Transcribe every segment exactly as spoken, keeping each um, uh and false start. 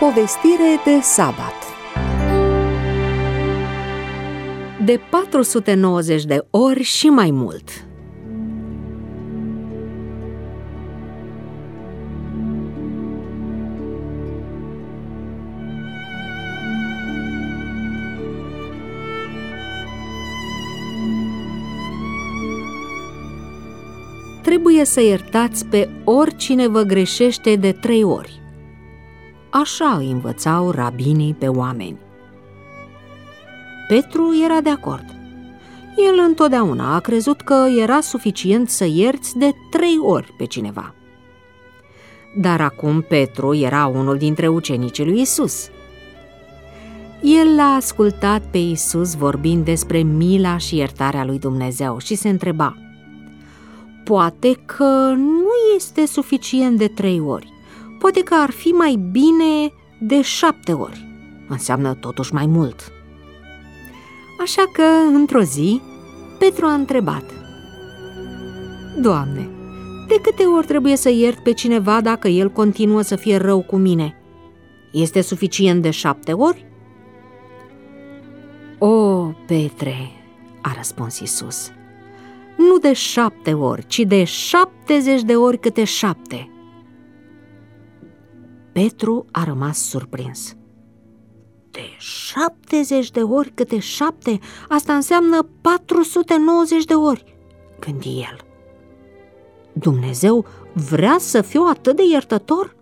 Povestire de sabat. De patru sute nouăzeci de ori și mai mult. Trebuie să iertați pe oricine vă greșește de trei ori. Așa îi învățau rabinii pe oameni. Petru era de acord. El întotdeauna a crezut că era suficient să ierți de trei ori pe cineva. Dar acum Petru era unul dintre ucenicii lui Isus. El l-a ascultat pe Isus vorbind despre mila și iertarea lui Dumnezeu și se întreba: poate că nu este suficient de trei ori, poate că ar fi mai bine de șapte ori. Înseamnă totuși mai mult. Așa că, într-o zi, Petru a întrebat: Doamne, de câte ori trebuie să iert pe cineva dacă el continuă să fie rău cu mine? Este suficient de șapte ori? O, Petre, a răspuns Isus, nu de șapte ori, ci de șaptezeci de ori câte șapte. Petru a rămas surprins. De șaptezeci de ori câte șapte? Asta înseamnă patru sute nouăzeci de ori, gândi el. Dumnezeu vrea să fiu atât de iertător?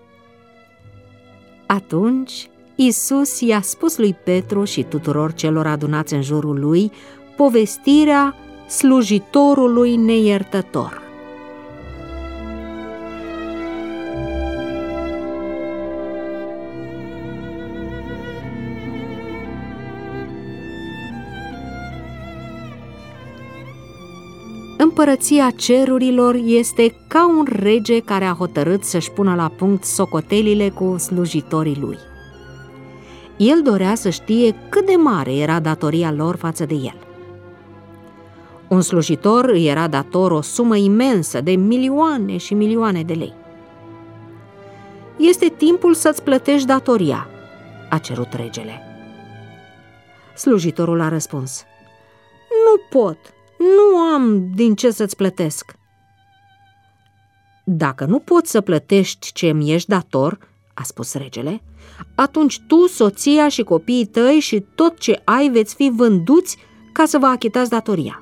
Atunci Isus i-a spus lui Petru și tuturor celor adunați în jurul lui povestirea slujitorului neiertător. Împărăția cerurilor este ca un rege care a hotărât să-și pună la punct socotelile cu slujitorii lui. El dorea să știe cât de mare era datoria lor față de el. Un slujitor îi era dator o sumă imensă de milioane și milioane de lei. Este timpul să-ți plătești datoria, a cerut regele. Slujitorul a răspuns: nu pot, nu am din ce să-ți plătesc. Dacă nu poți să plătești ce îmi ești dator, a spus regele, atunci tu, soția și copiii tăi și tot ce ai veți fi vânduți ca să vă achitați datoria.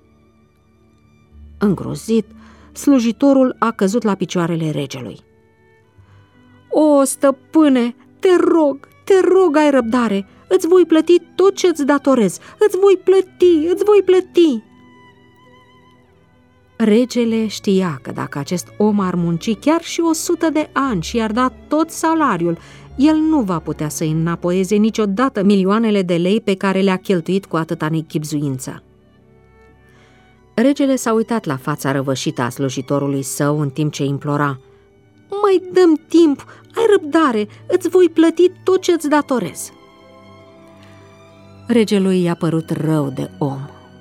Îngrozit, slujitorul a căzut la picioarele regelui. O, stăpâne, te rog, te rog, ai răbdare, îți voi plăti tot ce-ți datorez, îți voi plăti, îți voi plăti. Regele știa că dacă acest om ar munci chiar și o sută de ani și i-ar da tot salariul, el nu va putea să îi înapoieze niciodată milioanele de lei pe care le-a cheltuit cu atâta nechibzuință. Regele s-a uitat la fața răvășită a slujitorului său în timp ce implora: mai dă-mi timp, ai răbdare, îți voi plăti tot ce-ți datorez. Regelui i-a părut rău de om.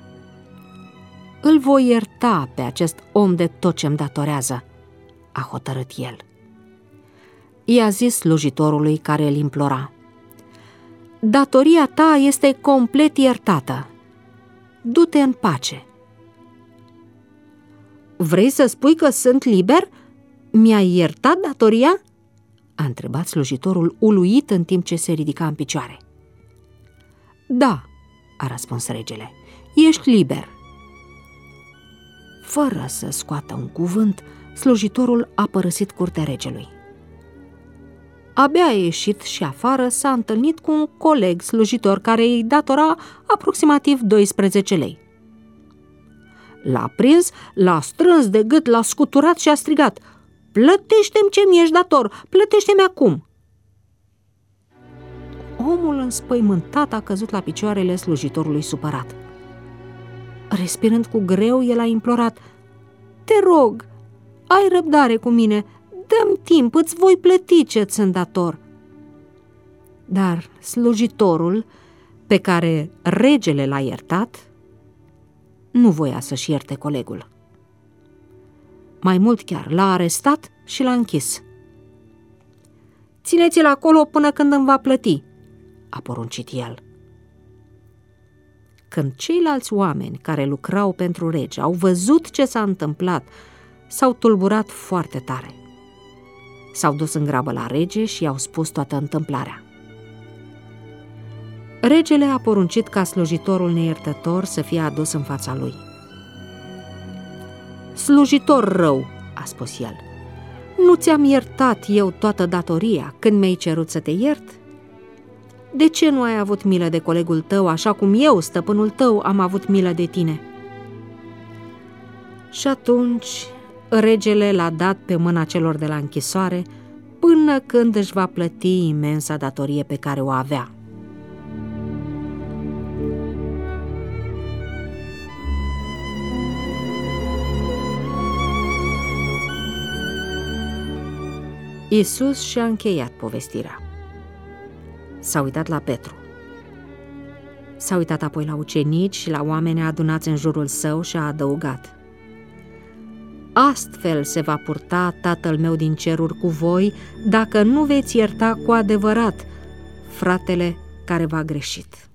Îl voi ierta pe acest om de tot ce-mi datorează, a hotărât el. I-a zis slujitorului care îl implora: datoria ta este complet iertată. Du-te în pace. Vrei să spui că sunt liber? Mi-ai iertat datoria? A întrebat slujitorul uluit în timp ce se ridica în picioare. Da, a răspuns regele, ești liber. Fără să scoată un cuvânt, slujitorul a părăsit curtea regelui. Abia a ieșit și afară s-a întâlnit cu un coleg slujitor care îi datora aproximativ doisprezece lei. L-a prins, l-a strâns de gât, l-a scuturat și a strigat: plătește-mi ce mi-ești dator, plătește-mi acum! Omul înspăimântat a căzut la picioarele slujitorului supărat. Respirând cu greu, el a implorat: te rog, ai răbdare cu mine, dă-mi timp, îți voi plăti ce-ți sunt dator. Dar slujitorul, pe care regele l-a iertat, nu voia să-și ierte colegul. Mai mult chiar, l-a arestat și l-a închis. țineți-l acolo până când îmi va plăti, a poruncit el. Când ceilalți oameni care lucrau pentru rege au văzut ce s-a întâmplat, s-au tulburat foarte tare. S-au dus în grabă la rege și i-au spus toată întâmplarea. Regele a poruncit ca slujitorul neiertător să fie adus în fața lui. Slujitor rău, a spus el, nu ți-am iertat eu toată datoria când mi-ai cerut să te iert? De ce nu ai avut milă de colegul tău așa cum eu, stăpânul tău, am avut milă de tine? Și atunci regele l-a dat pe mâna celor de la închisoare până când își va plăti imensa datorie pe care o avea. Iisus și-a încheiat povestirea. S-a uitat la Petru. S-a uitat apoi la ucenici și la oameni adunați în jurul său și a adăugat: astfel se va purta Tatăl meu din ceruri cu voi dacă nu veți ierta cu adevărat fratele care v-a greșit.